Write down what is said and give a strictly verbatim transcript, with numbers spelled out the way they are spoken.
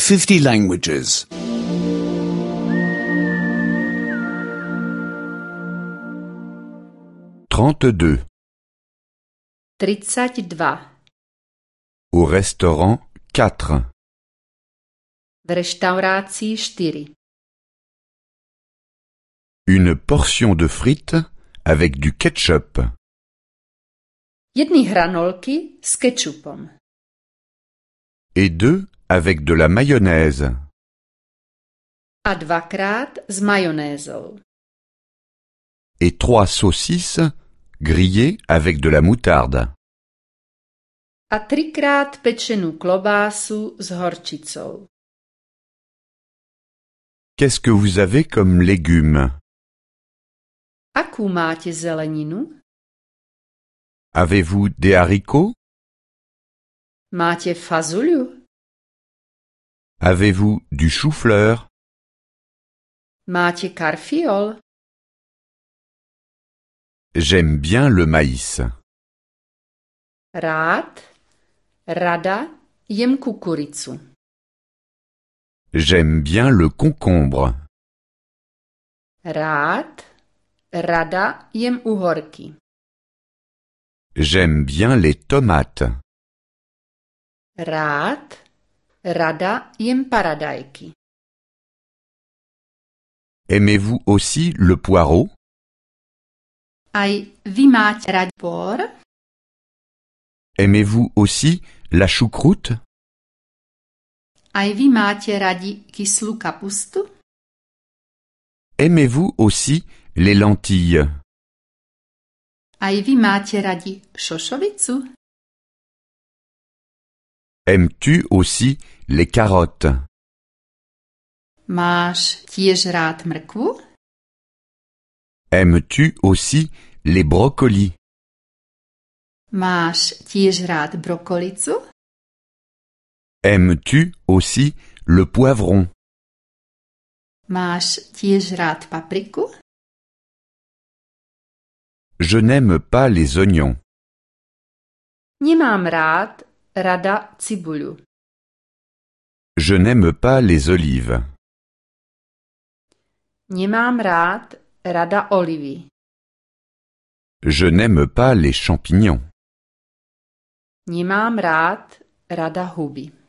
fifty languages. trente-deux. tridsaťdva. Au restaurant quatre. V reštaurácii štyri. Une portion de frites avec du ketchup. Jedny hranolky s kečupom. Et deux avec de la mayonnaise. A dvakrát s majonézou. Et trois saucisses grillées avec de la moutarde. A trikrát pečenú klobásu s horčicou. Qu'est-ce que vous avez comme légumes? Akú máte zeleninu? Avez-vous des haricots? Máte fazuľu? Avez-vous du chou-fleur? Máte karfiol? J'aime bien le maïs. Rád, rada jem kukuricu. J'aime bien le concombre. Rád, rada jem uhorky. J'aime bien les tomates. Rád, rada jem paradajky. Aimez-vous aussi le poireau? Aj vy máte radi por? Aimez-vous aussi la choucroute? Aj vy máte radi kyslú kapustu? Aimez-vous aussi les lentilles? Aj vy máte radi šošovicu? Aimes-tu aussi les carottes? Máš tiež rád mrkvu? Aimes-tu aussi les brocolis? Máš tiež rád brokolicu? Aimes-tu aussi le poivron? Máš tiež rád papriku? Je n'aime pas les oignons. Nemám rád, rada cibuľu. Je n'aime pas les olives. Nemám rád, rada olivy. Je n'aime pas les champignons. Nemám rád, rada huby.